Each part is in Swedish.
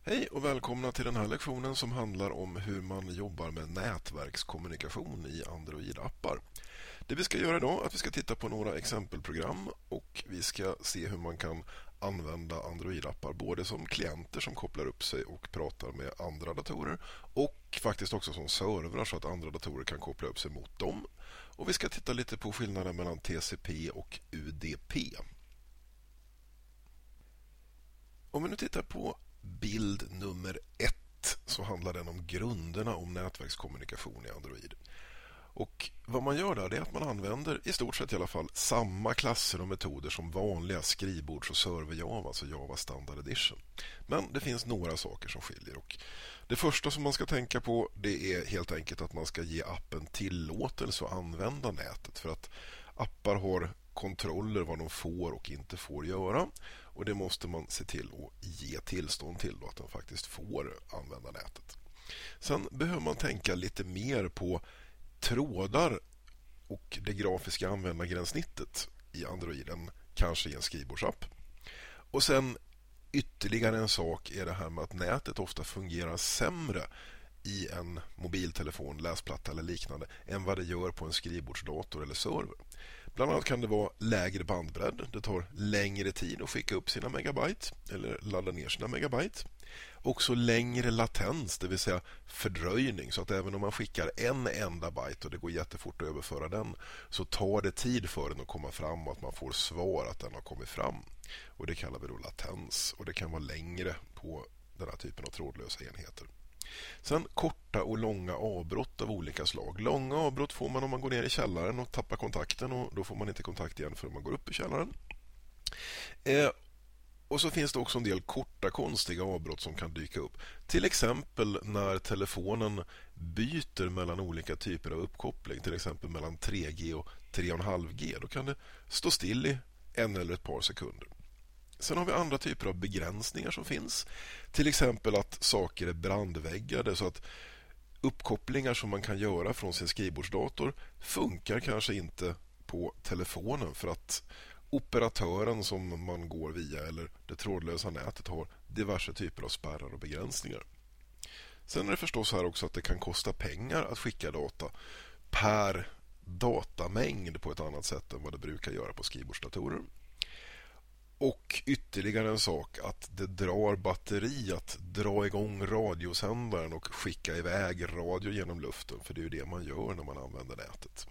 Hej och välkomna till den här lektionen som handlar om hur man jobbar med nätverkskommunikation i Android-appar. Det vi ska göra idag är att vi ska titta på några exempelprogram och vi ska se hur man kan använda Android-appar både som klienter som kopplar upp sig och pratar med andra datorer och faktiskt också som servrar så att andra datorer kan koppla upp sig mot dem. Och vi ska titta lite på skillnaden mellan TCP och UDP. Om vi nu tittar på bild nummer 1 så handlar den om grunderna om nätverkskommunikation i Android. Och vad man gör där är att man använder i stort sett i alla fall samma klasser och metoder som vanliga skrivbords- och server-Java, alltså Java Standard Edition. Men det finns några saker som skiljer. Och det första som man ska tänka på det är helt enkelt att man ska ge appen tillåtelse att använda nätet. För att appar har kontroller vad de får och inte får göra. Och det måste man se till att ge tillstånd till då, att den faktiskt får använda nätet. Sen behöver man tänka lite mer på trådar och det grafiska användargränssnittet i Android än kanske i en skrivbordsapp. Och sen ytterligare en sak är det här med att nätet ofta fungerar sämre i en mobiltelefon, läsplatta eller liknande än vad det gör på en skrivbordsdator eller server. Bland annat kan det vara lägre bandbredd, det tar längre tid att skicka upp sina megabyte eller ladda ner sina megabyte. Också längre latens, det vill säga fördröjning, så att även om man skickar en enda byte och det går jättefort att överföra den så tar det tid för den att komma fram och att man får svar att den har kommit fram. Och det kallar vi då latens och det kan vara längre på den här typen av trådlösa enheter. Sen korta och långa avbrott av olika slag. Långa avbrott får man om man går ner i källaren och tappar kontakten och då får man inte kontakt igen förrän man går upp i källaren. Och så finns det också en del korta konstiga avbrott som kan dyka upp. Till exempel när telefonen byter mellan olika typer av uppkoppling, till exempel mellan 3G och 3,5G. Då kan det stå still i en eller ett par sekunder. Sen har vi andra typer av begränsningar som finns. Till exempel att saker är brandväggade så att uppkopplingar som man kan göra från sin skrivbordsdator funkar kanske inte på telefonen för att operatören som man går via eller det trådlösa nätet har diverse typer av spärrar och begränsningar. Sen är det förstås här också att det kan kosta pengar att skicka data per datamängd på ett annat sätt än vad det brukar göra på skrivbordsdatorer. Och ytterligare en sak att det drar batteri att dra igång radiosändaren och skicka iväg radio genom luften, för det är ju det man gör när man använder nätet.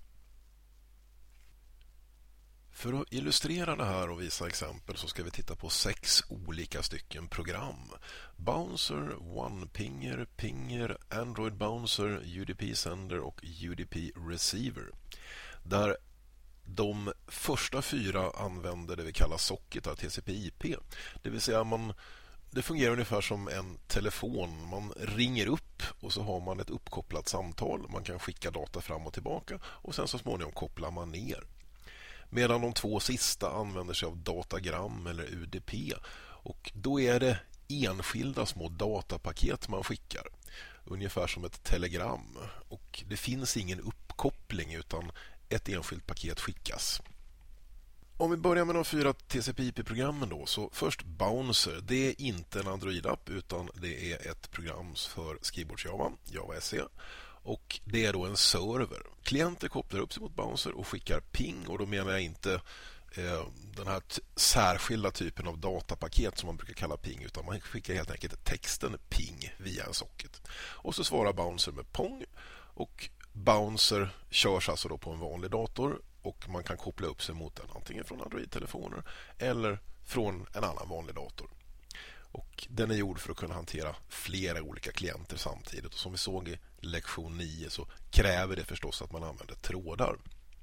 För att illustrera det här och visa exempel så ska vi titta på 6 olika stycken program. Bouncer, OnePinger, Pinger, Android Bouncer, UDP Sender och UDP Receiver. Där de första 4 använder det vi kallar socket av TCP/IP. Det vill säga det fungerar ungefär som en telefon. Man ringer upp och så har man ett uppkopplat samtal. Man kan skicka data fram och tillbaka och sen så småningom kopplar man ner. Medan de 2 sista använder sig av datagram eller UDP. Och då är det enskilda små datapaket man skickar. Ungefär som ett telegram. Och det finns ingen uppkoppling utan ett enskilt paket skickas. Om vi börjar med de 4 TCP/IP-programmen då, så först Bouncer. Det är inte en Android-app utan det är ett program för skrivbords-Java, Java SE. Och det är då en server. Klienter kopplar upp sig mot Bouncer och skickar ping, och då menar jag inte den här särskilda typen av datapaket som man brukar kalla ping, utan man skickar helt enkelt texten ping via en socket. Och så svarar Bouncer med pong, och Bouncer körs alltså då på en vanlig dator och man kan koppla upp sig mot den antingen från Android-telefoner eller från en annan vanlig dator. Och den är gjord för att kunna hantera flera olika klienter samtidigt, och som vi såg i lektion 9 så kräver det förstås att man använder trådar.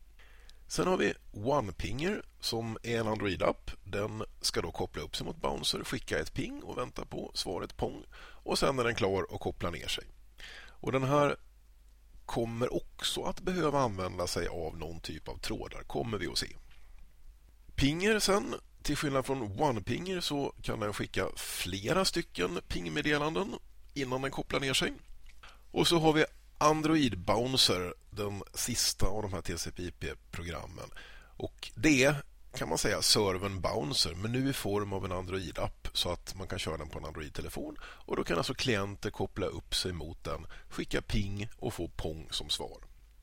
Sen har vi OnePinger som är en Android-app. Den ska då koppla upp sig mot Bouncer, skicka ett ping och vänta på svaret pong, och sen är den klar att koppla ner sig. Och den här kommer också att behöva använda sig av någon typ av trådar, kommer vi att se. Pinger sen, till skillnad från OnePinger så kan den skicka flera stycken pingmeddelanden innan den kopplar ner sig. Och så har vi Android Bouncer, den sista av de här TCP/IP-programmen. Och det är kan man säga servern Bouncer, men nu i form av en Android-app så att man kan köra den på en Android-telefon, och då kan alltså klienter koppla upp sig mot den, skicka ping och få pong som svar.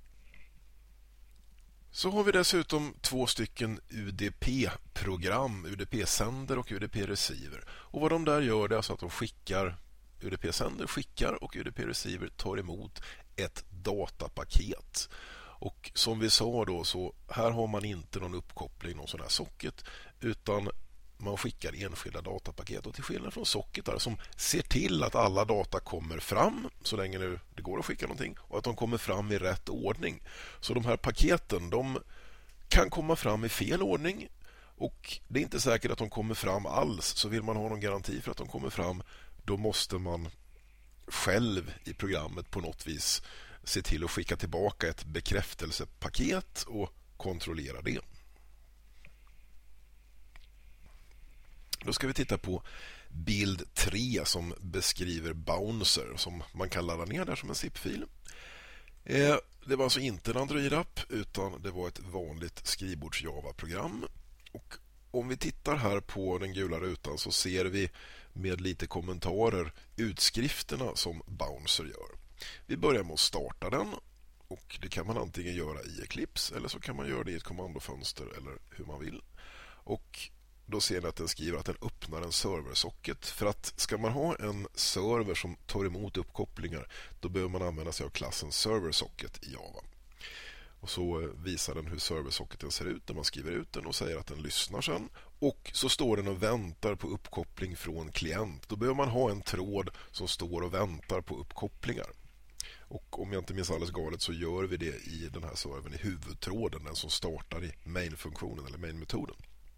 Så har vi dessutom 2 stycken UDP-program, UDP-sänder och UDP-receiver. Och vad de där gör, det är alltså att de skickar, UDP-sänder skickar och UDP-receiver tar emot ett datapaket. Och som vi sa då, så här har man inte någon uppkoppling, någon sån här socket, utan man skickar enskilda datapaket. Och till skillnad från socket där, som ser till att alla data kommer fram så länge nu det går att skicka någonting, och att de kommer fram i rätt ordning. Så de här paketen, de kan komma fram i fel ordning, och det är inte säkert att de kommer fram alls. Så vill man ha någon garanti för att de kommer fram, då måste man själv i programmet på något vis se till att skicka tillbaka ett bekräftelsepaket och kontrollera det. Då ska vi titta på bild 3 som beskriver Bouncer, som man kan ladda ner där som en zip-fil. Det var alltså inte en Android-app, utan det var ett vanligt skrivbords-Java-program. Och om vi tittar här på den gula rutan så ser vi med lite kommentarer utskrifterna som Bouncer gör. Vi börjar med att starta den, och det kan man antingen göra i Eclipse eller så kan man göra det i ett kommandofönster eller hur man vill. Och då ser ni att den skriver att den öppnar en serversocket. För att ska man ha en server som tar emot uppkopplingar, då behöver man använda sig av klassen serversocket i Java. Och så visar den hur serversocketen ser ut när man skriver ut den och säger att den lyssnar sen. Och så står den och väntar på uppkoppling från klient. Då behöver man ha en tråd som står och väntar på uppkopplingar. Och om jag inte minns alldeles galet så gör vi det i den här servern i huvudtråden, den som startar i main-funktionen eller main-metoden.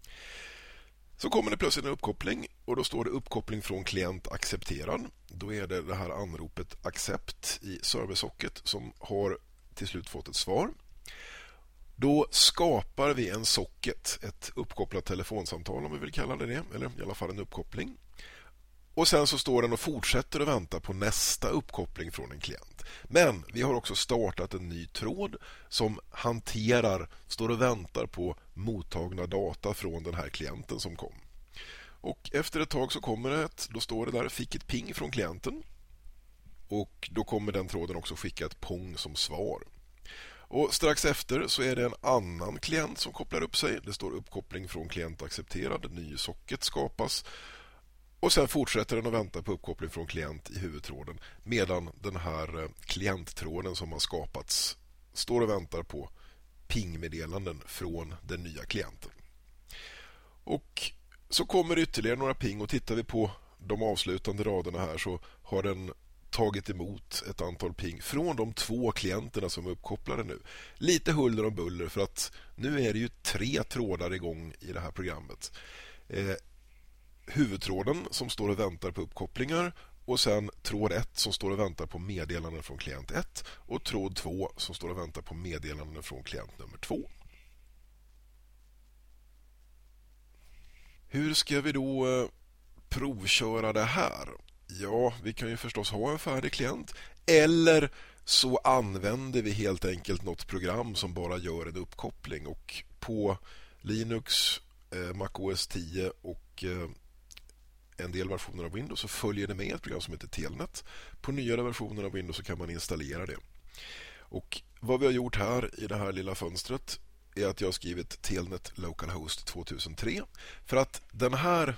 Så kommer det plötsligt en uppkoppling, och då står det uppkoppling från klient accepterad. Då är det här anropet accept i serversocket som har till slut fått ett svar. Då skapar vi en socket, ett uppkopplat telefonsamtal om vi vill kalla det, eller i alla fall en uppkoppling. Och sen så står den och fortsätter att vänta på nästa uppkoppling från en klient. Men vi har också startat en ny tråd som står och väntar på mottagna data från den här klienten som kom. Och efter ett tag så kommer det då står det där, fick ett ping från klienten. Och då kommer den tråden också skicka ett pong som svar. Och strax efter så är det en annan klient som kopplar upp sig. Det står uppkoppling från klient accepterad, en ny socket skapas. Och sen fortsätter den att vänta på uppkoppling från klient i huvudtråden, medan den här klienttråden som har skapats står och väntar på pingmeddelanden från den nya klienten. Och så kommer det ytterligare några ping, och tittar vi på de avslutande raderna här så har den tagit emot ett antal ping från de 2 klienterna som är uppkopplade nu. Lite huller och buller, för att nu är det ju 3 trådar igång i det här programmet. Huvudtråden som står och väntar på uppkopplingar, och sen tråd 1 som står och väntar på meddelanden från klient 1, och tråd 2 som står och väntar på meddelanden från klient nummer 2. Hur ska vi då provköra det här? Ja, vi kan ju förstås ha en färdig klient, eller så använder vi helt enkelt något program som bara gör en uppkoppling. Och på Linux, MacOS 10 och en del versioner av Windows så följer det med ett program som heter Telnet. På nyare versioner av Windows så kan man installera det. Och vad vi har gjort här i det här lilla fönstret är att jag har skrivit Telnet localhost 2003, för att den här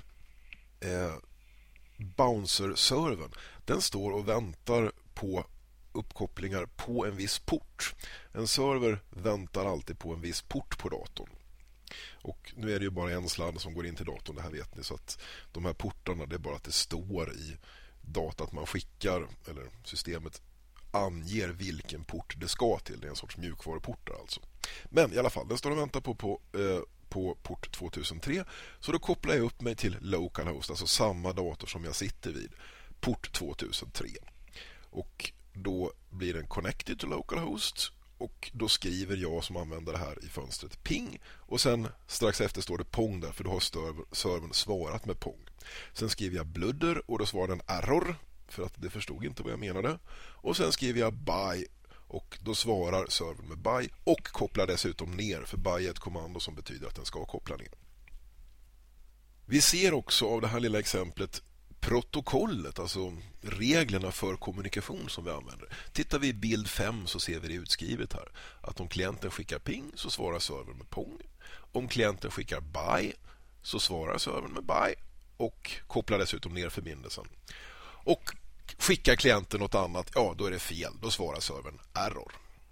Bouncer-servern, den står och väntar på uppkopplingar på en viss port. En server väntar alltid på en viss port på datorn. Och nu är det ju bara en sladd som går in till datorn, det här vet ni, så att de här portarna, det är bara att det står i datat man skickar, eller systemet anger vilken port det ska till. Det är en sorts mjukvaruportar alltså. Men i alla fall, den står och väntar på port 2003, så då kopplar jag upp mig till localhost, alltså samma dator som jag sitter vid, port 2003. Och då blir den connected to localhost, och då skriver jag som använder det här i fönstret ping, och sen strax efter står det pong där, för då har servern svarat med pong. Sen skriver jag bludder, och då svarar den error, för att det förstod inte vad jag menade. Och sen skriver jag bye, och då svarar servern med bye och kopplar dessutom ner, för bye är ett kommando som betyder att den ska koppla ner. Vi ser också av det här lilla exemplet protokollet, alltså reglerna för kommunikation som vi använder. Tittar vi i bild 5 så ser vi det utskrivet här att om klienten skickar ping så svarar servern med pong. Om klienten skickar bye så svarar servern med bye och kopplar dessutom ner förbindelsen. Och skickar klienten något annat, ja då är det fel, då svarar servern error.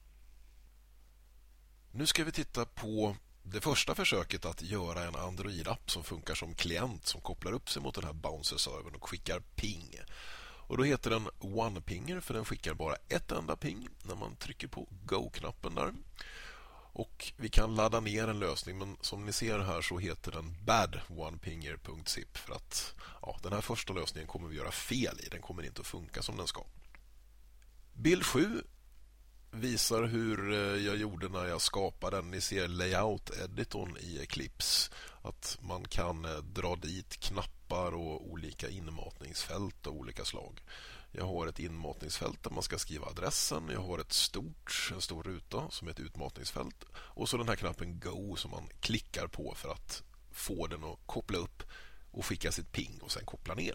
Nu ska vi titta på det första försöket att göra en Android-app som funkar som klient som kopplar upp sig mot den här Bouncer-servern och skickar ping. Och då heter den OnePinger för den skickar bara ett enda ping när man trycker på Go-knappen där. Och vi kan ladda ner en lösning, men som ni ser här så heter den bad1pinger.zip för att den här första lösningen kommer vi göra fel i. Den kommer inte att funka som den ska. Bild 7 visar hur jag gjorde när jag skapade den. Ni ser layout-editorn i Eclipse. Att man kan dra dit knappar och olika inmatningsfält av olika slag. Jag har ett inmatningsfält där man ska skriva adressen. Jag har en stor ruta som är ett utmatningsfält. Och så den här knappen Go som man klickar på för att få den att koppla upp och skicka sitt ping och sen koppla ner.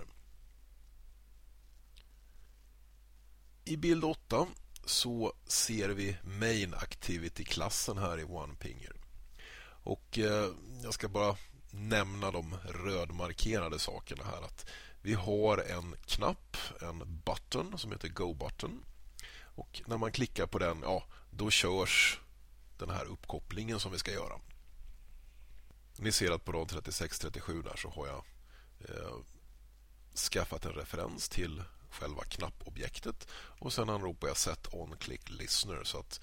I bild 8 så ser vi Main Activity-klassen här i OnePinger. Och jag ska bara nämna de rödmarkerade sakerna här. Att vi har en knapp, en button som heter Go-button. Och när man klickar på den, då körs den här uppkopplingen som vi ska göra. Ni ser att på rad 36-37 där så har jag skaffat en referens till själva knappobjektet och sen anropar jag set on click listener så att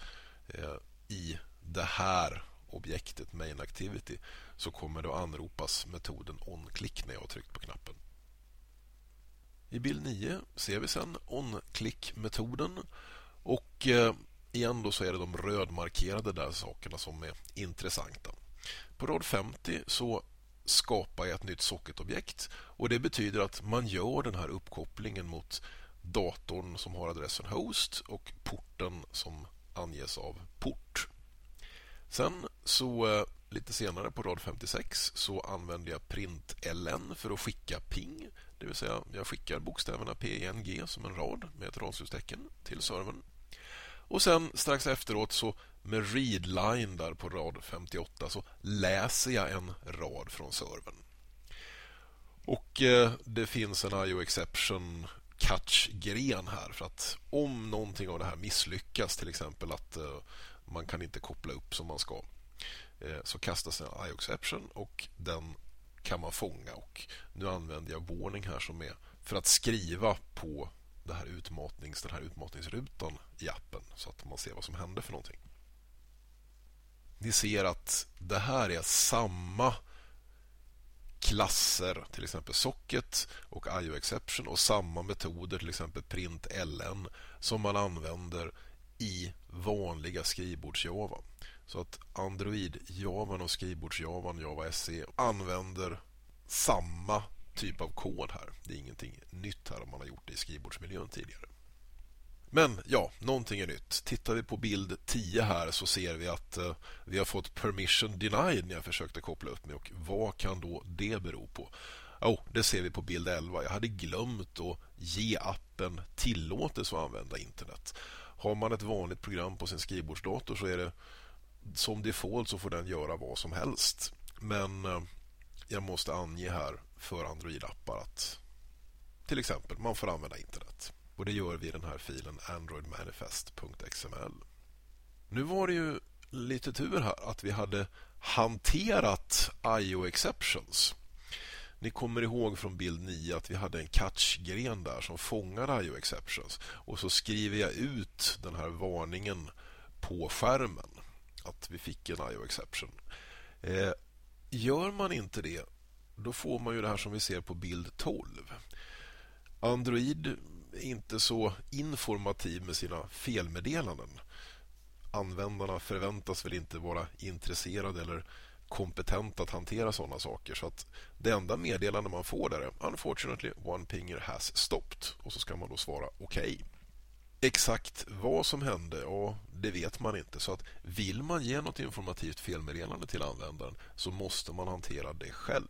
i det här objektet main activity så kommer det att anropas metoden on click när jag har tryckt på knappen. I bild 9 ser vi sen on click metoden och igen då så är det de rödmarkerade där sakerna som är intressanta. På rad 50 så skapar jag ett nytt socketobjekt och det betyder att man gör den här uppkopplingen mot datorn som har adressen host och porten som anges av port. Sen så lite senare på rad 56 så använder jag println för att skicka ping, det vill säga jag skickar bokstäverna png som en rad med ett radsljustecken till servern. Och sen strax efteråt så med readline där på rad 58 så läser jag en rad från servern. Och det finns en IO exception catch-gren här för att om någonting av det här misslyckas, till exempel att man kan inte koppla upp som man ska, så kastas en IO exception och den kan man fånga. Och nu använder jag warning här som är för att skriva på den här utmatningsrutan i appen så att man ser vad som händer för någonting. Ni ser att det här är samma klasser, till exempel socket och IO exception och samma metoder, till exempel println, som man använder i vanliga skrivbords-Java. Så att Android-Java och skrivbords-Java, Java SE, använder samma typ av kod här. Det är ingenting nytt här om man har gjort det i skrivbordsmiljön tidigare. Men någonting är nytt. Tittar vi på bild 10 här så ser vi att vi har fått permission denied när jag försökte koppla upp mig. Och vad kan då det bero på? Det ser vi på bild 11. Jag hade glömt att ge appen tillåtelse att använda internet. Har man ett vanligt program på sin skrivbordsdator så är det som default så får den göra vad som helst. Men jag måste ange här för Android-appar att till exempel man får använda internet. Och det gör vi i den här filen androidmanifest.xml. Nu var det ju lite tur här att vi hade hanterat IO exceptions. Ni kommer ihåg från bild 9 att vi hade en catch-gren där som fångade IO exceptions. Och så skriver jag ut den här varningen på skärmen att vi fick en IO exception. Gör man inte det, då får man ju det här som vi ser på bild 12. Android är inte så informativ med sina felmeddelanden. Användarna förväntas väl inte vara intresserade eller kompetenta att hantera sådana saker. Så att det enda meddelande man får där är unfortunately OnePinger has stopped. Och så ska man då svara okej. Exakt vad som hände, ja, det vet man inte. Så att vill man ge något informativt felmeddelande till användaren så måste man hantera det själv.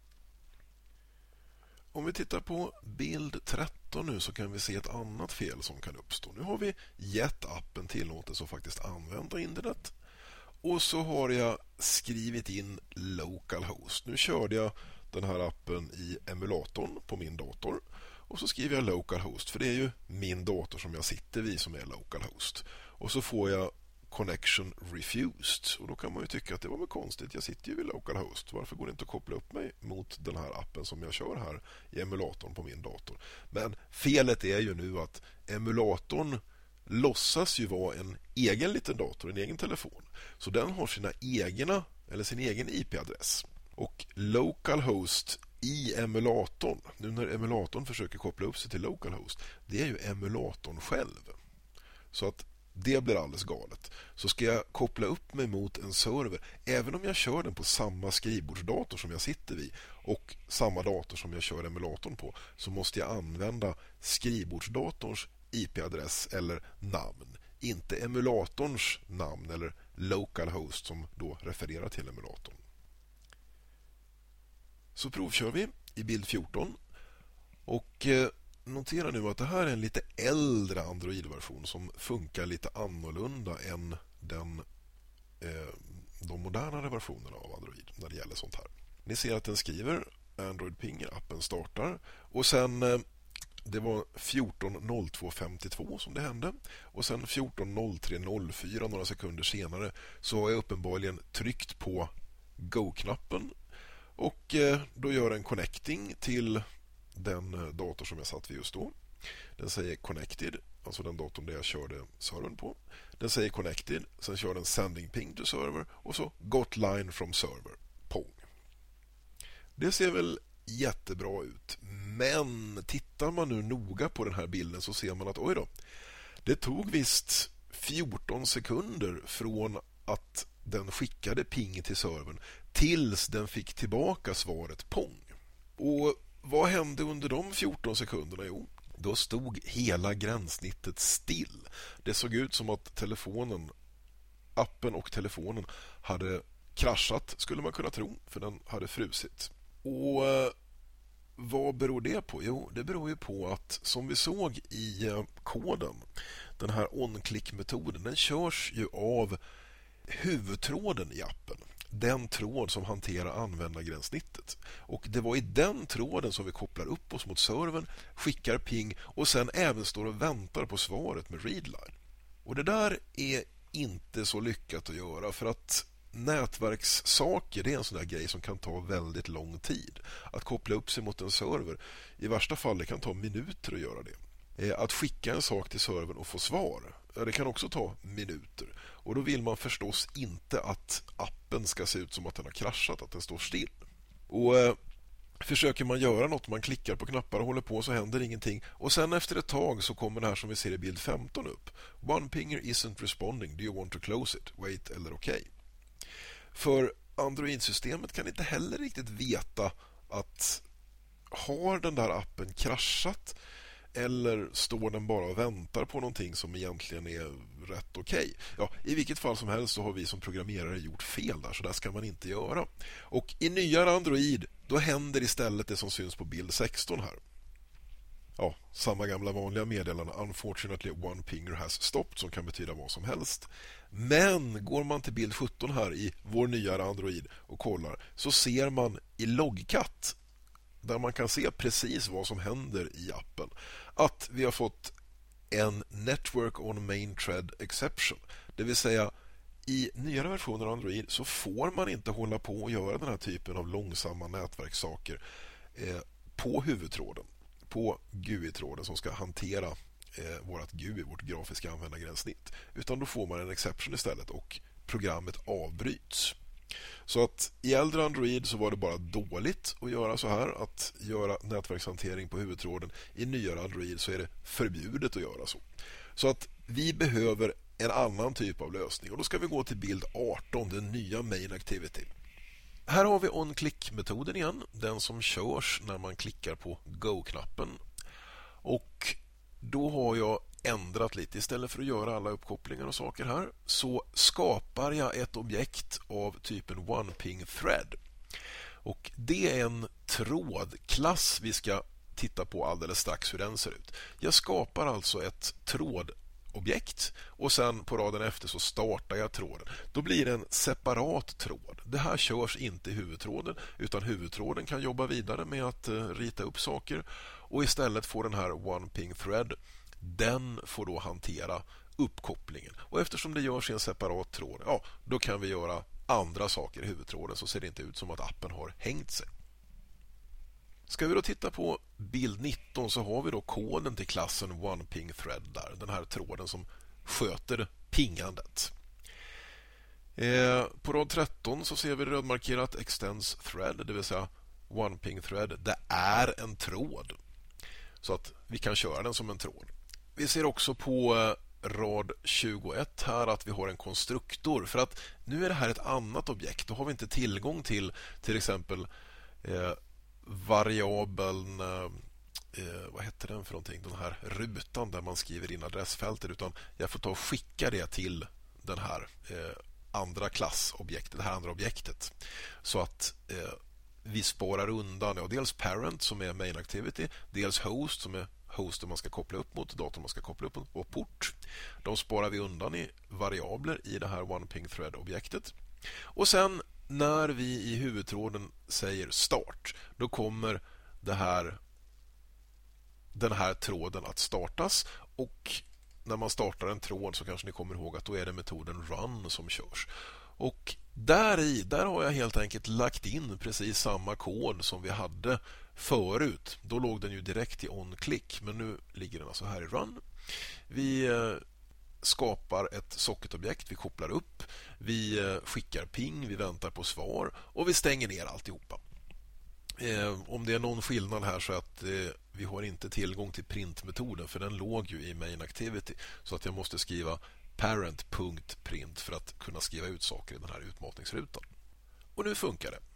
Om vi tittar på bild 13 nu så kan vi se ett annat fel som kan uppstå. Nu har vi gett appen tillåtelse att faktiskt använda internet. Och så har jag skrivit in localhost. Nu körde jag den här appen i emulatorn på min dator. Och så skriver jag localhost, för det är ju min dator som jag sitter vid som är localhost. Och så får jag connection refused. Och då kan man ju tycka att det var väl konstigt. Jag sitter ju vid localhost. Varför går det inte att koppla upp mig mot den här appen som jag kör här i emulatorn på min dator? Men felet är ju nu att emulatorn låtsas ju vara en egen liten dator, en egen telefon. Så den har sin egen IP-adress. Och localhost i emulatorn, nu när emulatorn försöker koppla upp sig till localhost, det är ju emulatorn själv. Så att det blir alldeles galet. Så ska jag koppla upp mig mot en server, även om jag kör den på samma skrivbordsdator som jag sitter vid och samma dator som jag kör emulatorn på, så måste jag använda skrivbordsdatorns IP-adress eller namn, inte emulatorns namn eller localhost som då refererar till emulatorn. Så provkör vi i bild 14 och notera nu att det här är en lite äldre Android-version som funkar lite annorlunda än de modernare versionerna av Android när det gäller sånt här. Ni ser att den skriver Android Pinger, appen startar och sen det var 14.02.52 som det hände och sen 14.03.04 några sekunder senare så har jag uppenbarligen tryckt på Go-knappen och då gör den connecting till den dator som jag satt vid just då. Den säger connected, alltså den datorn där jag körde servern på. Den säger connected, sen kör den sending ping to server och så got line from server, pong. Det ser väl jättebra ut, men tittar man nu noga på den här bilden så ser man att oj då, det tog visst 14 sekunder från att den skickade ping till servern tills den fick tillbaka svaret pong. Och vad hände under de 14 sekunderna? Jo, då stod hela gränssnittet still. Det såg ut som att appen och telefonen hade kraschat, skulle man kunna tro, för den hade frusit. Och vad beror det på? Jo, det beror ju på att som vi såg i koden, den här on-click-metoden, den körs ju av huvudtråden i appen. Den tråd som hanterar användargränssnittet. Och det var i den tråden som vi kopplar upp oss mot servern, skickar ping och sen även står och väntar på svaret med readline. Och det där är inte så lyckat att göra, för att nätverkssaker, det är en sån där grej som kan ta väldigt lång tid. Att koppla upp sig mot en server, i värsta fall det kan ta minuter att göra det. Att skicka en sak till servern och få svar, det kan också ta minuter. Och då vill man förstås inte att appen ska se ut som att den har kraschat, att den står still. Och försöker man göra något, man klickar på knappar och håller på, så händer ingenting. Och sen efter ett tag så kommer det här som vi ser i bild 15 upp. One pinger isn't responding. Do you want to close it? Wait eller okej. För Android-systemet kan inte heller riktigt veta att har den där appen kraschat eller står den bara och väntar på någonting som egentligen är rätt okej. Ja, i vilket fall som helst så har vi som programmerare gjort fel där, så där ska man inte göra. Och i nyare Android då händer istället det som syns på bild 16 här. Ja, samma gamla vanliga meddelande. Unfortunately one pinger has stopped, som kan betyda vad som helst. Men går man till bild 17 här i vår nyare Android och kollar, så ser man i loggcat, där man kan se precis vad som händer i appen, att vi har fått en Network on Main Thread Exception. Det vill säga, i nyare versioner av Android så får man inte hålla på och göra den här typen av långsamma nätverkssaker på huvudtråden, på GUI-tråden som ska hantera vårt GUI, vårt grafiska användargränssnitt. Utan då får man en exception istället och programmet avbryts. Så att i äldre Android så var det bara dåligt att göra så här, att göra nätverkshantering på huvudtråden. I nyare Android så är det förbjudet att göra så. Så att vi behöver en annan typ av lösning, och då ska vi gå till bild 18, den nya main activity. Här har vi on-click-metoden igen, den som körs när man klickar på Go-knappen. Och då har jag ändrat lite. Istället för att göra alla uppkopplingar och saker här så skapar jag ett objekt av typen OnePing Thread. Och det är en trådklass vi ska titta på alldeles strax hur den ser ut. Jag skapar alltså ett trådobjekt och sen på raden efter så startar jag tråden. Då blir det en separat tråd. Det här körs inte i huvudtråden utan huvudtråden kan jobba vidare med att rita upp saker och istället får den här OnePing Thread, den får då hantera uppkopplingen. Och eftersom det görs i en separat tråd, ja, då kan vi göra andra saker i huvudtråden så ser det inte ut som att appen har hängt sig. Ska vi då titta på bild 19 så har vi då koden till klassen OnePing Thread där. Den här tråden som sköter pingandet. På rad 13 så ser vi rödmarkerat Extends Thread, det vill säga OnePing Thread. Det är en tråd så att vi kan köra den som en tråd. Vi ser också på rad 21 här att vi har en konstruktor för att nu är det här ett annat objekt. Då har vi inte tillgång till exempel variabeln vad heter den för någonting, den här rutan där man skriver in adressfältet, utan jag får ta och skicka det till den här andra klassobjektet, det här andra objektet, så att vi sparar undan dels parent som är main activity, dels host som är hosten man ska koppla upp mot, datorn man ska koppla upp och port. De sparar vi undan i variabler i det här OnePing Thread-objektet. Och sen när vi i huvudtråden säger start, då kommer den här tråden att startas, och när man startar en tråd så kanske ni kommer ihåg att då är det metoden run som körs. Och där har jag helt enkelt lagt in precis samma kod som vi hade förut. Då låg den ju direkt i onClick, men nu ligger den alltså här i run. Vi skapar ett socketobjekt, vi kopplar upp, vi skickar ping, vi väntar på svar och vi stänger ner alltihopa. Om det är någon skillnad här så att vi har inte tillgång till printmetoden, för den låg ju i main activity, så att jag måste skriva parent.print för att kunna skriva ut saker i den här utmatningsrutan. Och nu funkar det.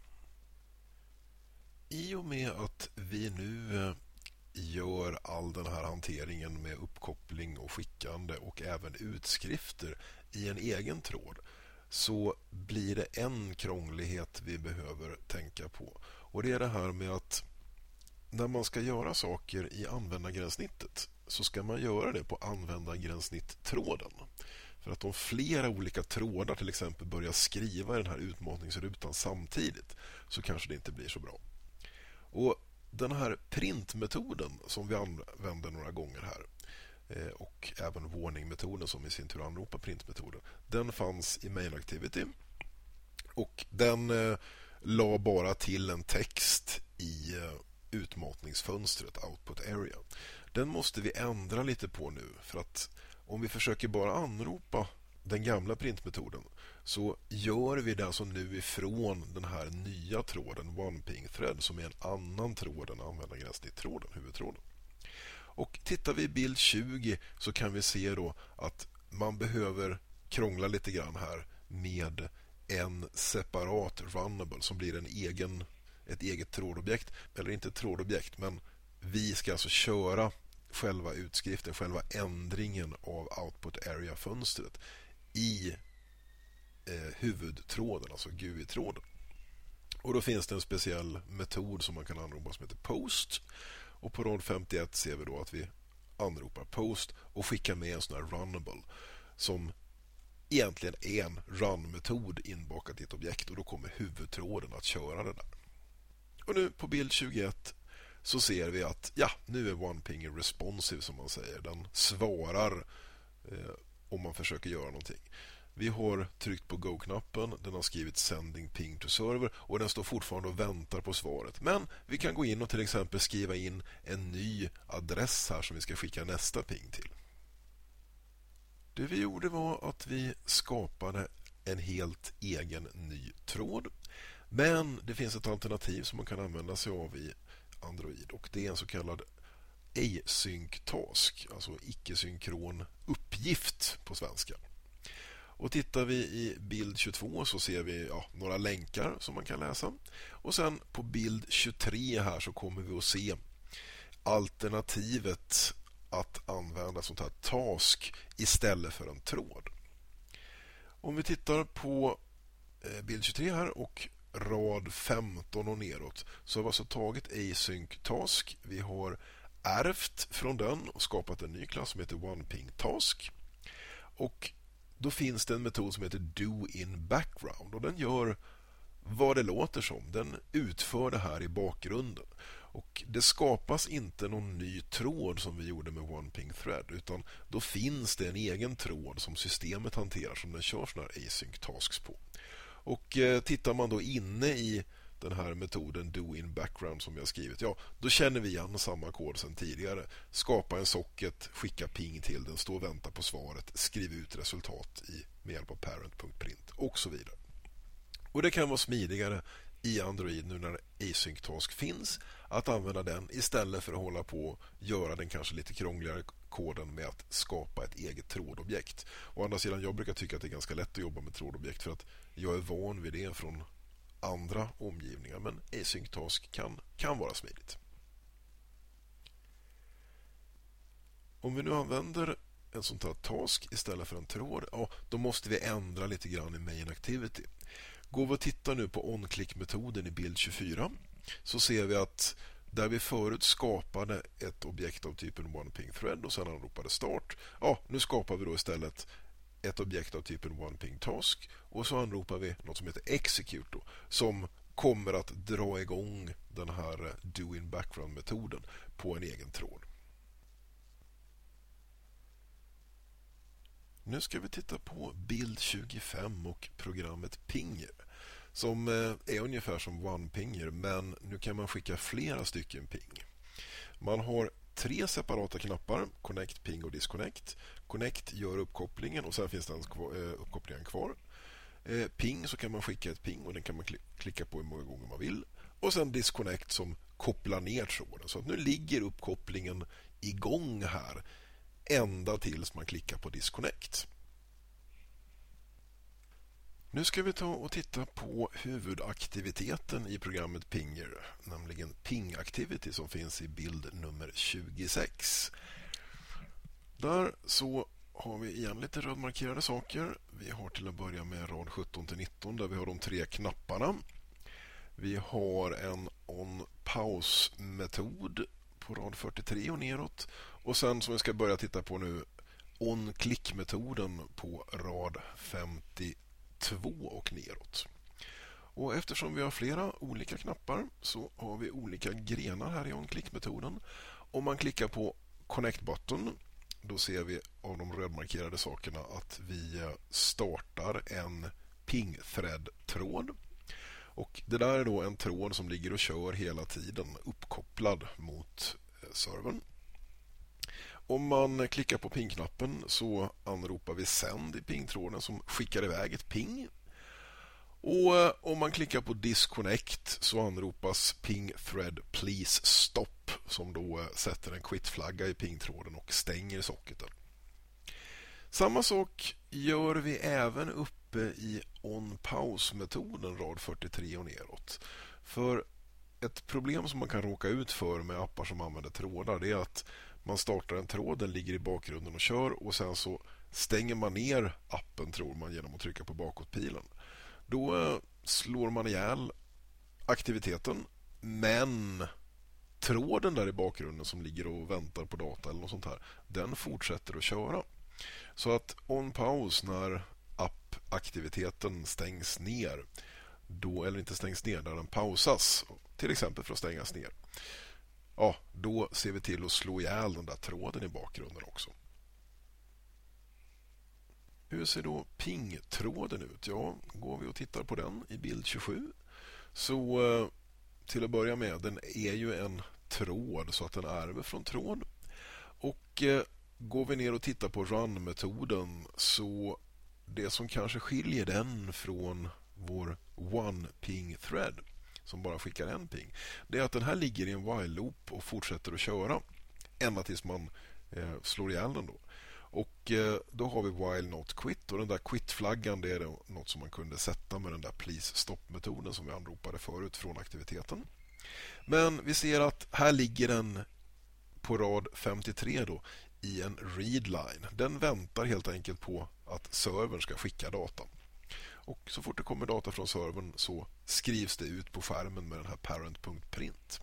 I och med att vi nu gör all den här hanteringen med uppkoppling och skickande och även utskrifter i en egen tråd, så blir det en krånglighet vi behöver tänka på. Och det är det här med att när man ska göra saker i användargränssnittet så ska man göra det på användargränssnitt-tråden. För att om flera olika trådar till exempel börjar skriva i den här utmatningsrutan samtidigt så kanske det inte blir så bra. Och den här printmetoden som vi använder några gånger här, och även warning-metoden som i sin tur anropar printmetoden, den fanns i main activity och den la bara till en text i utmatningsfönstret output area. Den måste vi ändra lite på nu, för att om vi försöker bara anropa den gamla printmetoden så gör vi det alltså nu ifrån den här nya tråden OnePing Thread som är en annan tråd än användargränssnitt-tråden, huvudtråden. Och tittar vi i bild 20 så kan vi se då att man behöver krångla lite grann här med en separat runnable som blir ett eget trådobjekt, eller inte ett trådobjekt, men vi ska alltså köra själva utskriften, själva ändringen av output area-fönstret i huvudtråden, alltså GUI-tråden. Och då finns det en speciell metod som man kan anropa som heter post. Och på rad 51 ser vi då att vi anropar post och skickar med en sån här runnable som egentligen är en run-metod inbakat i ett objekt, och då kommer huvudtråden att köra det där. Och nu på bild 21 så ser vi att nu är OnePing responsive som man säger. Den svarar om man försöker göra någonting. Vi har tryckt på Go-knappen, den har skrivit sending ping to server och den står fortfarande och väntar på svaret. Men vi kan gå in och till exempel skriva in en ny adress här som vi ska skicka nästa ping till. Det vi gjorde var att vi skapade en helt egen ny tråd. Men det finns ett alternativ som man kan använda sig av i Android, och det är en så kallad async task, alltså icke-synkron uppgift på svenska. Och tittar vi i bild 22 så ser vi några länkar som man kan läsa. Och sen på bild 23 här så kommer vi att se alternativet att använda sånt här task istället för en tråd. Om vi tittar på bild 23 här och rad 15 och neråt, så har vi alltså tagit async task. Vi har ärvt från den och skapat en ny klass som heter onepingtask. Och då finns det en metod som heter doInBackground, och den gör vad det låter som. Den utför det här i bakgrunden. Och det skapas inte någon ny tråd som vi gjorde med onepingthread, utan då finns det en egen tråd som systemet hanterar, som den kör såna här async tasks på. Och tittar man då inne i den här metoden doInBackground som jag har skrivit, ja, då känner vi igen samma kod sedan tidigare. Skapa en socket, skicka ping till den, stå och vänta på svaret, skriv ut resultat med hjälp av parent.print och så vidare. Och det kan vara smidigare i Android nu när async task finns att använda den istället för att hålla på och göra den kanske lite krångligare koden med att skapa ett eget trådobjekt. Å andra sidan, jag brukar tycka att det är ganska lätt att jobba med trådobjekt för att jag är van vid det från andra omgivningar, men async task kan vara smidigt. Om vi nu använder en sån här task istället för en tråd, ja, då måste vi ändra lite grann i main activity. Går vi och tittar nu på onClick-metoden i bild 24, så ser vi att där vi förut skapade ett objekt av typen onepingthread och sedan anropade start, ja, nu skapar vi då istället ett objekt av typen onepingtask och så anropar vi något som heter execute då, som kommer att dra igång den här doInBackground-metoden på en egen tråd. Nu ska vi titta på bild 25 och programmet Pinger, som är ungefär som OnePinger, men nu kan man skicka flera stycken ping. Man har 3 separata knappar, Connect, Ping och Disconnect. Connect gör uppkopplingen och sen finns den uppkopplingen kvar. Ping, så kan man skicka ett ping och den kan man klicka på hur många gånger man vill. Och sen Disconnect som kopplar ner tråden. Så att nu ligger uppkopplingen igång här ända tills man klickar på Disconnect. Nu ska vi ta och titta på huvudaktiviteten i programmet Pinger, nämligen Ping Activity som finns i bild nummer 26. Där så har vi igen lite rödmarkerade saker. Vi har till att börja med rad 17-19 där vi har de 3 knapparna. Vi har en onPause-metod på rad 43 och neråt. Och sen som vi ska börja titta på nu, onClick-metoden på rad 52 och neråt. Och eftersom vi har flera olika knappar så har vi olika grenar här i onClick-metoden. Om man klickar på Connect button, då ser vi av de rödmarkerade sakerna att vi startar en ping-thread-tråd. Och det där är då en tråd som ligger och kör hela tiden uppkopplad mot servern. Om man klickar på ping-knappen så anropar vi send i ping-tråden som skickar iväg ett ping. Och om man klickar på disconnect så anropas ping thread please stop som då sätter en quit-flagga i ping-tråden och stänger socketen. Samma sak gör vi även uppe i onPause-metoden rad 43 och neråt. För ett problem som man kan råka ut för med appar som använder trådar, det är att man startar en tråd, den ligger i bakgrunden och kör och sen så stänger man ner appen, tror man, genom att trycka på bakåtpilen. Då slår man ihjäl aktiviteten, men tråden där i bakgrunden som ligger och väntar på data eller något sånt här, den fortsätter att köra. Så att onPause, när appaktiviteten stängs ner, då, eller inte stängs ner, där den pausas, till exempel för att stängas ner, ja, då ser vi till att slå ihjäl den där tråden i bakgrunden också. Hur ser då ping-tråden ut? Ja, går vi och tittar på den i bild 27 så till att börja med, den är ju en tråd så att den ärver från tråd. Och går vi ner och tittar på run-metoden så det som kanske skiljer den från vår oneping-thread som bara skickar en ping, det är att den här ligger i en while-loop och fortsätter att köra ända tills man slår ihjäl den då. Och då har vi while not quit och den där quit-flaggan, det är något som man kunde sätta med den där please stop-metoden som vi anropade förut från aktiviteten. Men vi ser att här ligger den på rad 53 då i en readline. Den väntar helt enkelt på att servern ska skicka data. Och så fort det kommer data från servern så skrivs det ut på skärmen med den här parent.print.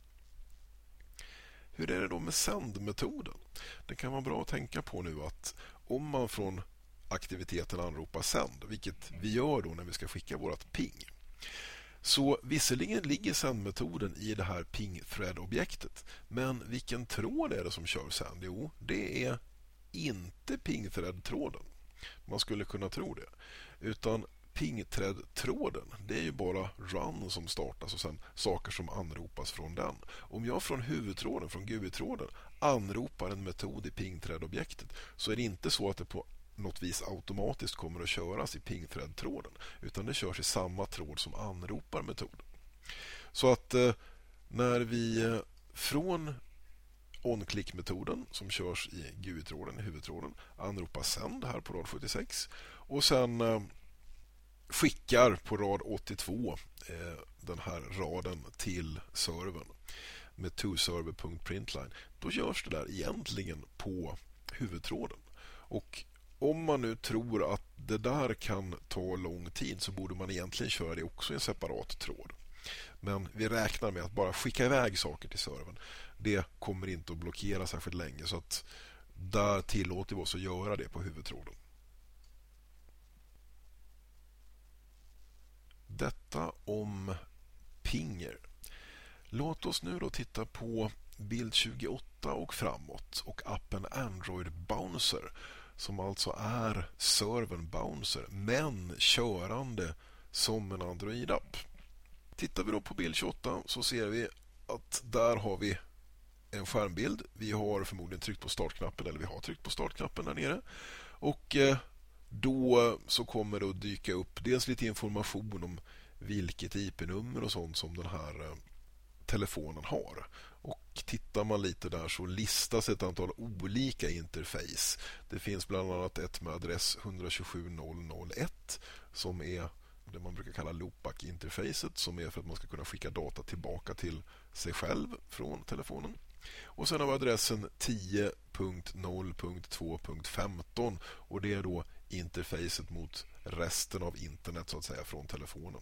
Hur är det då med sändmetoden? Det kan vara bra att tänka på nu att om man från aktiviteten anropar sänd, vilket vi gör då när vi ska skicka vårt ping, så visserligen ligger sändmetoden i det här ping-thread-objektet, men vilken tråd är det som kör sänd? Jo, det är inte ping-thread-tråden. Man skulle kunna tro det. Utan ping-thread-tråden, det är ju bara run som startas och sen saker som anropas från den. Om jag från huvudtråden, från GUI-tråden, anropar en metod i ping-thread-objektet så är det inte så att det på något vis automatiskt kommer att köras i ping-thread-tråden, utan det körs i samma tråd som anropar metoden. Så att när vi från on-click-metoden som körs i GUI-tråden, i huvudtråden, anropar sänd här på rad 76 och sen skickar på rad 82 den här raden till servern med toserver.println, då görs det där egentligen på huvudtråden. Och om man nu tror att det där kan ta lång tid så borde man egentligen köra det också i en separat tråd. Men vi räknar med att bara skicka iväg saker till servern. Det kommer inte att blockera särskilt länge, så att där tillåter vi oss att göra det på huvudtråden. Detta om pinger. Låt oss nu då titta på bild 28 och framåt och appen Android Bouncer, som alltså är servern Bouncer men körande som en Android-app. Tittar vi då på bild 28 så ser vi att där har vi en skärmbild. Vi har förmodligen tryckt på startknappen, eller vi har tryckt på startknappen där nere. Och då så kommer det att dyka upp dels lite information om vilket IP-nummer och sånt som den här telefonen har. Och tittar man lite där så listas ett antal olika interface. Det finns bland annat ett med adress 127.0.0.1 som är det man brukar kalla loopback-interfacet, som är för att man ska kunna skicka data tillbaka till sig själv från telefonen. Och sen har vi adressen 10.0.2.15 och det är då interfacet mot resten av internet så att säga från telefonen.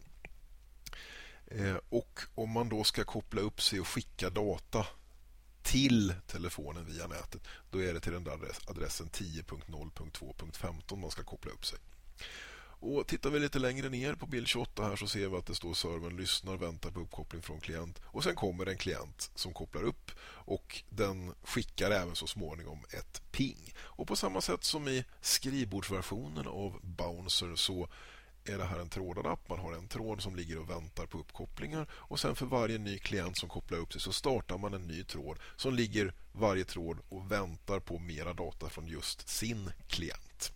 Och om man då ska koppla upp sig och skicka data till telefonen via nätet, då är det till den där adressen 10.0.2.15 man ska koppla upp sig. Och tittar vi lite längre ner på bild 28 här så ser vi att det står servern lyssnar, väntar på uppkoppling från klient, och sen kommer en klient som kopplar upp och den skickar även så småningom ett ping. Och på samma sätt som i skrivbordsversionen av Bouncer så är det här en trådad app. Man har en tråd som ligger och väntar på uppkopplingar och sen för varje ny klient som kopplar upp sig så startar man en ny tråd som ligger varje tråd och väntar på mera data från just sin klient.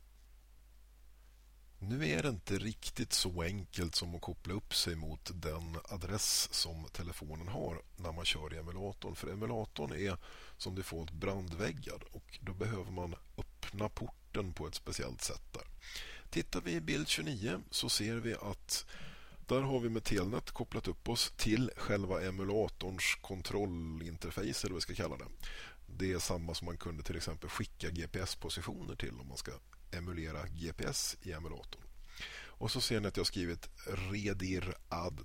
Nu är det inte riktigt så enkelt som att koppla upp sig mot den adress som telefonen har när man kör i emulatorn. För emulatorn är som default brandväggad och då behöver man öppna porten på ett speciellt sätt där. Tittar vi i bild 29 så ser vi att där har vi med Telnet kopplat upp oss till själva emulatorns kontrollinterface, eller vad vi ska kalla det. Det är samma som man kunde till exempel skicka GPS-positioner till om man ska emulera GPS i emulatorn. Och så ser ni att jag har skrivit redir add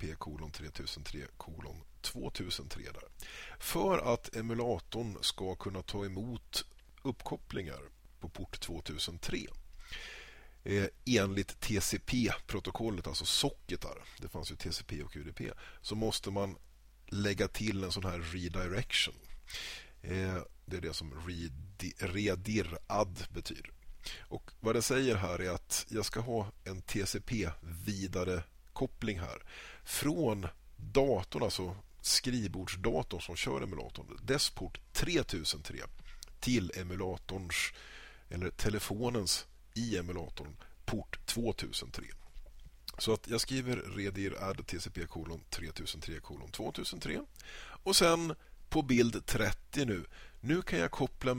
tcp:3003:2003 där. För att emulatorn ska kunna ta emot uppkopplingar på port 2003 enligt TCP-protokollet, alltså socketar, det fanns ju TCP och UDP, så måste man lägga till en sån här redirection. Det är det som redir add betyder. Och vad det säger här är att jag ska ha en TCP-vidare-koppling här från datorn, alltså skrivbordsdatorn som kör emulatorn, dess port 3003 till emulatorns eller telefonens i emulatorn port 2003. Så att jag skriver redir add tcp:3003:2003 och sen på bild 30 nu kan jag koppla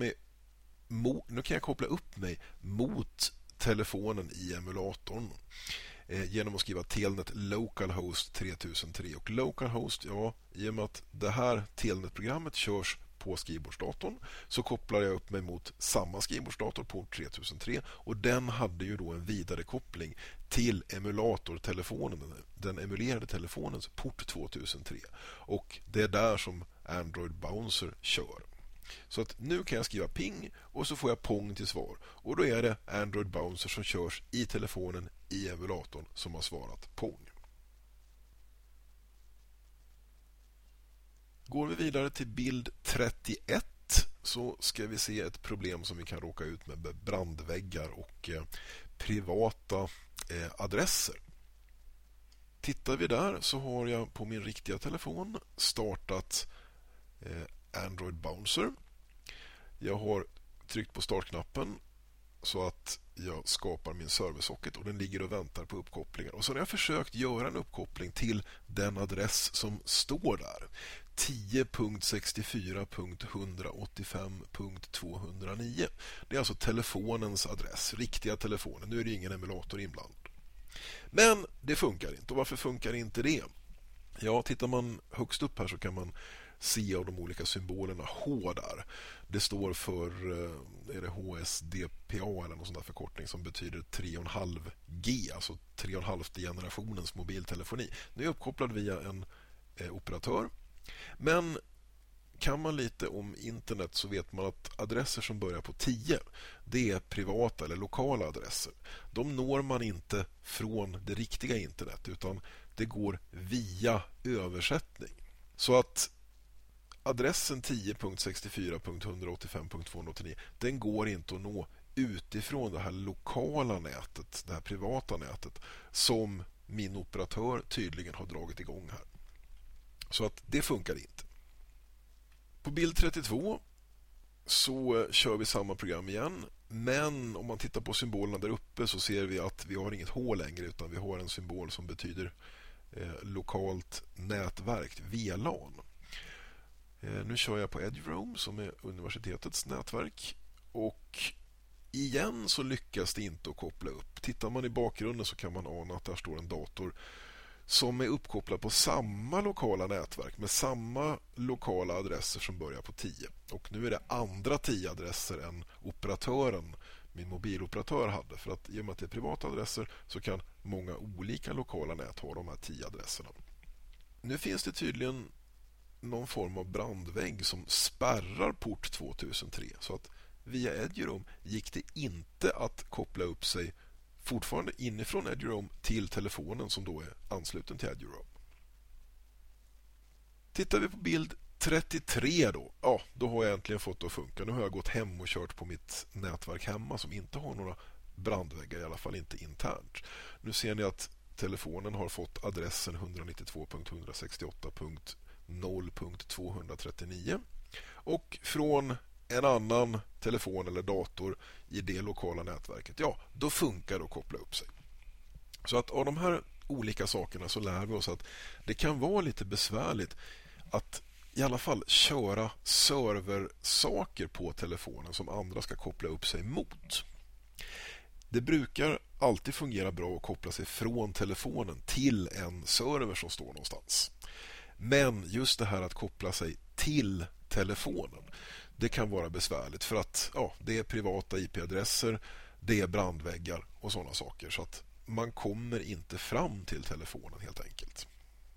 upp mig mot telefonen i emulatorn genom att skriva telnet localhost 3003. Och localhost, ja, i och med att det här telnet-programmet körs på skrivbordsdatorn, så kopplar jag upp mig mot samma skrivbordsdator, port 3003, och den hade ju då en vidarekoppling till emulatortelefonen, den emulerade telefonens port 2003, och det är där som Android Bouncer kör. Så att nu kan jag skriva ping och så får jag pong till svar, och då är det Android Bouncer som körs i telefonen i emulatorn som har svarat pong. Går vi vidare till bild 31 så ska vi se ett problem som vi kan råka ut med brandväggar och privata adresser. Tittar vi där så har jag på min riktiga telefon startat Android Bouncer. Jag har tryckt på startknappen så att jag skapar min serversocket och den ligger och väntar på uppkopplingar. Och så har jag försökt göra en uppkoppling till den adress som står där. 10.64.185.209. Det är alltså telefonens adress, riktiga telefonen. Nu är det ingen emulator inblandad. Men det funkar inte. Och varför funkar inte det? Ja, tittar man högst upp här så kan man se av de olika symbolerna H där. Det står för är det HSDPA eller någon sån där förkortning som betyder 3,5G, alltså 3,5 generationens mobiltelefoni. Nu är jag uppkopplad via en operatör. Men kan man lite om internet så vet man att adresser som börjar på 10, det är privata eller lokala adresser. De når man inte från det riktiga internet, utan det går via översättning. Så att adressen 10.64.185.209, den går inte att nå utifrån det här lokala nätet, det här privata nätet som min operatör tydligen har dragit igång här. Så att det funkar inte. På bild 32 så kör vi samma program igen, men om man tittar på symbolerna där uppe så ser vi att vi har inget H längre, utan vi har en symbol som betyder lokalt nätverk, VLAN. Nu kör jag på EduRoam som är universitetets nätverk, och igen så lyckas det inte att koppla upp. Tittar man i bakgrunden så kan man ana att där står en dator som är uppkopplad på samma lokala nätverk med samma lokala adresser som börjar på 10. Och nu är det andra 10 adresser än operatören, min mobiloperatör, hade. För att i och med att det är privata adresser så kan många olika lokala nät ha de här 10 adresserna. Nu finns det tydligen någon form av brandvägg som spärrar port 2003, så att via EduRoam gick det inte att koppla upp sig fortfarande inifrån EduRoam till telefonen som då är ansluten till EduRoam. Tittar vi på bild 33 då har jag äntligen fått det att funka. Nu har jag gått hem och kört på mitt nätverk hemma som inte har några brandväggar, i alla fall inte internt. Nu ser ni att telefonen har fått adressen 192.168.0.239 och från en annan telefon eller dator i det lokala nätverket, då funkar det att koppla upp sig. Så att av de här olika sakerna så lär vi oss att det kan vara lite besvärligt att i alla fall köra serversaker på telefonen som andra ska koppla upp sig mot. Det brukar alltid fungera bra att koppla sig från telefonen till en server som står någonstans. Men just det här att koppla sig till telefonen, det kan vara besvärligt för att det är privata IP-adresser, det är brandväggar och sådana saker, så att man kommer inte fram till telefonen helt enkelt.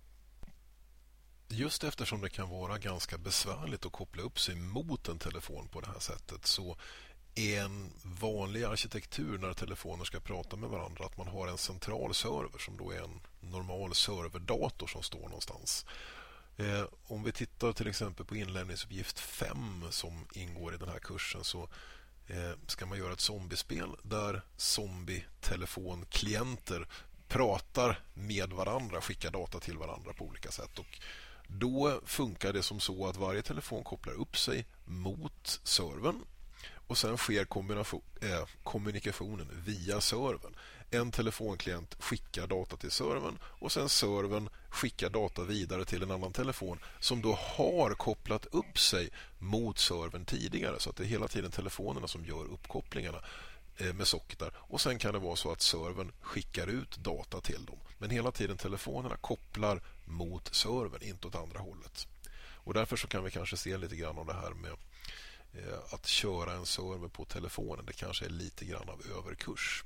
Just eftersom det kan vara ganska besvärligt att koppla upp sig mot en telefon på det här sättet, så är en vanlig arkitektur när telefoner ska prata med varandra att man har en central server som då är en normal serverdator som står någonstans. Om vi tittar till exempel på inlämningsuppgift 5 som ingår i den här kursen, så ska man göra ett zombiespel där zombie-telefonklienter pratar med varandra, skickar data till varandra på olika sätt, och då funkar det som så att varje telefon kopplar upp sig mot servern och sen sker kommunikationen via servern. En telefonklient skickar data till servern och sen servern skickar data vidare till en annan telefon som då har kopplat upp sig mot servern tidigare, så att det är hela tiden telefonerna som gör uppkopplingarna med socketar, och sen kan det vara så att servern skickar ut data till dem, men hela tiden telefonerna kopplar mot servern, inte åt andra hållet. Och därför så kan vi kanske se lite grann av det här med att köra en server på telefonen. Det kanske är lite grann av överkurs.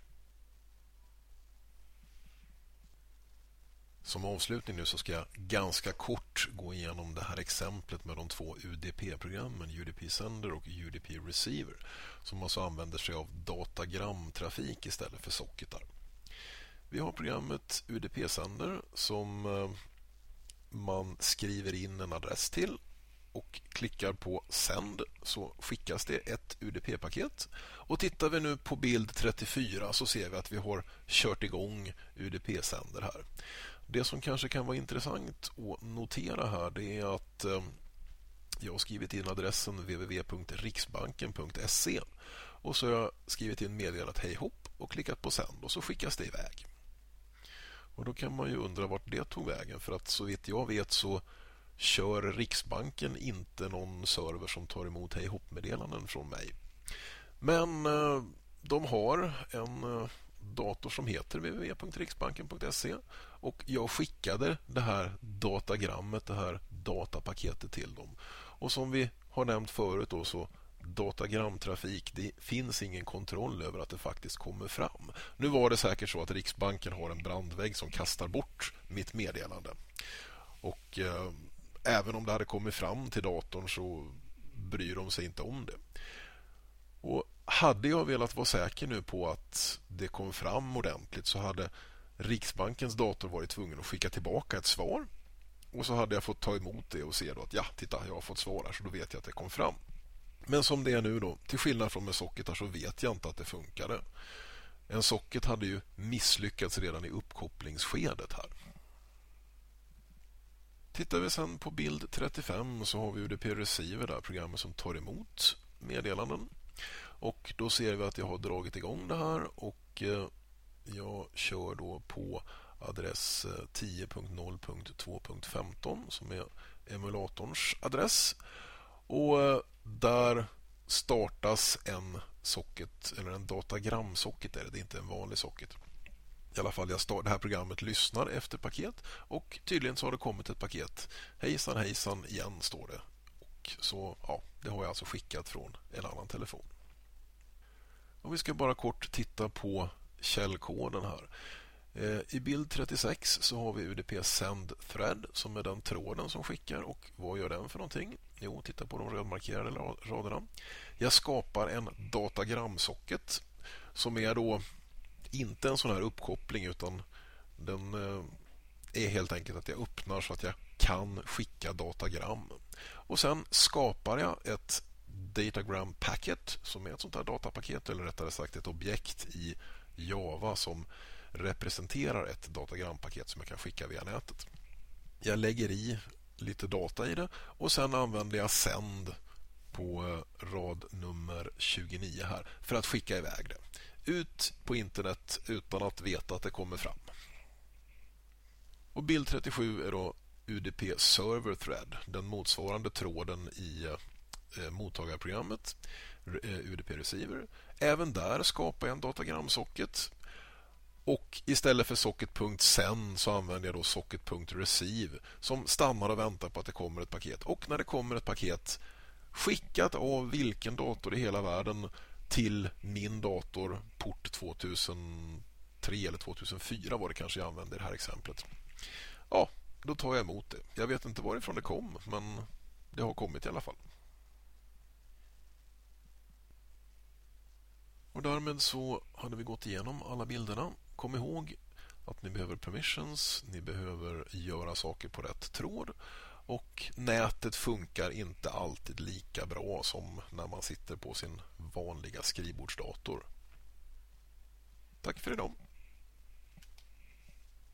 Som avslutning nu så ska jag ganska kort gå igenom det här exemplet med de två UDP-programmen, UDP Sender och UDP Receiver, som alltså använder sig av datagramtrafik istället för socketar. Vi har programmet UDP Sender som man skriver in en adress till och klickar på Send så skickas det ett UDP-paket. Och tittar vi nu på bild 34 så ser vi att vi har kört igång UDP-sänder här. Det som kanske kan vara intressant att notera här, det är att jag har skrivit in adressen www.riksbanken.se och så har jag skrivit in meddelat hej hopp och klickat på Send och så skickas det iväg. Och då kan man ju undra vart det tog vägen, för att så vitt jag vet så kör Riksbanken inte någon server som tar emot hej hopp-meddelanden från mig. Men de har en dator som heter www.riksbanken.se och jag skickade det här datagrammet, det här datapaketet till dem. Och som vi har nämnt förut då, så datagramtrafik, det finns ingen kontroll över att det faktiskt kommer fram. Nu var det säkert så att Riksbanken har en brandvägg som kastar bort mitt meddelande. Och även om det hade kommit fram till datorn så bryr de sig inte om det. Och hade jag velat vara säker nu på att det kom fram ordentligt så hade Riksbankens dator varit tvungen att skicka tillbaka ett svar. Och så hade jag fått ta emot det och se då att ja, titta, jag har fått svar här, så då vet jag att det kom fram. Men som det är nu då, till skillnad från med socketar, så vet jag inte att det funkade. En socket hade ju misslyckats redan i uppkopplingsskedet här. Tittar vi sen på bild 35 så har vi UDP Receiver där, programmet som tar emot meddelanden. Och då ser vi att jag har dragit igång det här och jag kör då på adress 10.0.2.15 som är emulatorns adress. Och där startas en socket, eller en datagramsocket, det är inte en vanlig socket. I alla fall, det här programmet lyssnar efter paket och tydligen så har det kommit ett paket. Hejsan hejsan igen står det. Och så, ja, det har jag alltså skickat från en annan telefon. Och vi ska bara kort titta på källkoden här. I bild 36 så har vi UDP Send Thread som är den tråden som skickar. Och vad gör den för någonting? Jo, titta på de rödmarkerade raderna. Jag skapar en datagramsocket som är då inte en sån här uppkoppling, utan den är helt enkelt att jag öppnar så att jag kan skicka datagram. Och sen skapar jag ett datagram packet som är ett sånt här datapaket, eller rättare sagt ett objekt i Java som representerar ett datagrampaket som jag kan skicka via nätet. Jag lägger i lite data i det och sen använder jag send på rad nummer 29 här för att skicka iväg det ut på internet utan att veta att det kommer fram. Och bild 37 är då UDP Server Thread, den motsvarande tråden i mottagarprogrammet UDP Receiver. Även där skapar jag en datagramsocket. Och istället för socket.send så använder jag då socket.receive som stannar och väntar på att det kommer ett paket. Och när det kommer ett paket skickat av vilken dator i hela världen till min dator, port 2003 eller 2004 var det kanske jag använde i det här exemplet. Ja, då tar jag emot det. Jag vet inte varifrån det kom, men det har kommit i alla fall. Och därmed så hade vi gått igenom alla bilderna. Kom ihåg att ni behöver permissions, ni behöver göra saker på rätt tråd och nätet funkar inte alltid lika bra som när man sitter på sin vanliga skrivbordsdator. Tack för idag!